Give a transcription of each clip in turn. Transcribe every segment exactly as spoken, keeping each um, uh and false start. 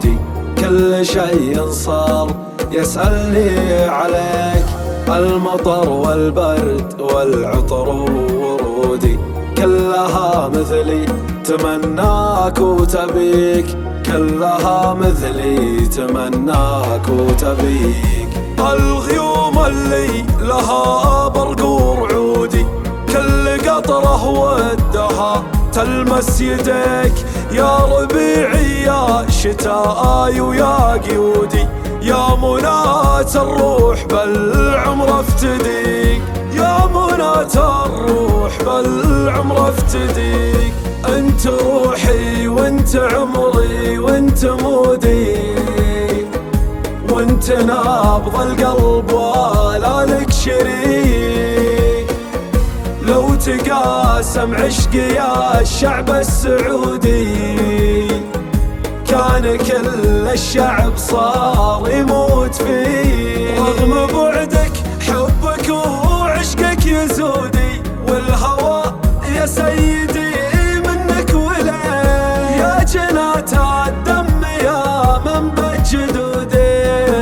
عودي، كل شيء صار يسألني عليك، المطر والبرد والعطر وورودي، كلها مثلي تمناك وتبيك، كلها مثلي تمناك وتبيك. الغيوم اللي لها برقور عودي، كل قطرة ودها تلمس يديك، يا ربيعي يا شتاء ويا قيودي، يا مناة الروح بالعمر افتديك، يا مناة الروح بالعمر افتديك. انت روحي وانت عمري وانت مودي، وانت نابض القلب ولا لك شريك، لو تقاسم عشقي يا الشعب السعودي، كان كل الشعب صار يموت فيك. رغم بعدك حبك وعشقك يزودي، والهوى يا سيدي منك ولي، يا جنات الدم يا منبع جدودي،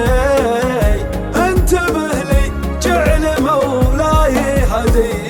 انتبه لي جعل مولاي هدي.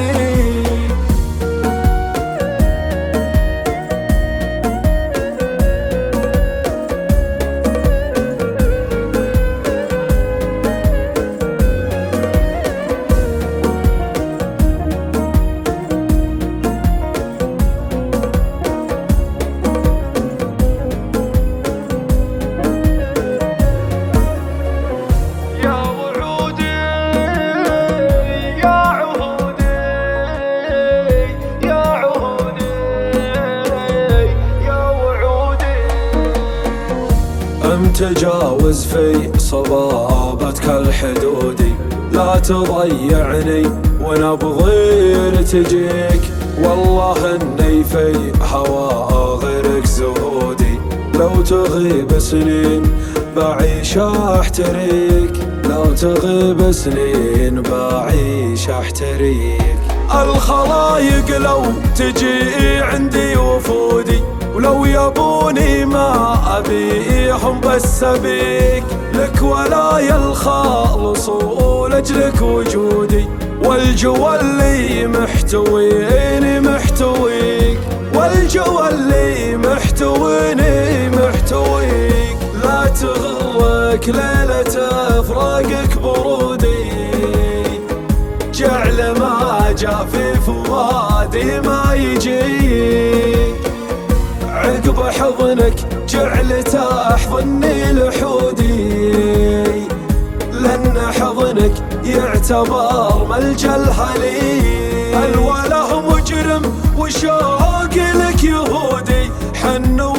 تجاوز في صبابتك الحدودي، لا تضيعني وانا بغير تجيك، والله اني في هوا غيرك زهودي، لو تغيب سنين بعيش احتريك، لو تغيب سنين بعيش احتريك. الخلايق لو تجي عندي وفودي، ولو يبوني ما أبيهم بس أبيك، لك ولاي الخالص ولأجلك وجودي، والجو اللي محتويني محتويك، والجو اللي محتويني محتويك. لا تغرك ليلة فراقك برودي، جعل ما جا في فؤادي ما يجيك، عقب حضنك جعل تحضني لحودي، لأن حضنك يعتبر ملجأ الهليل. الوله مجرم وشوقي لك يهودي، حنو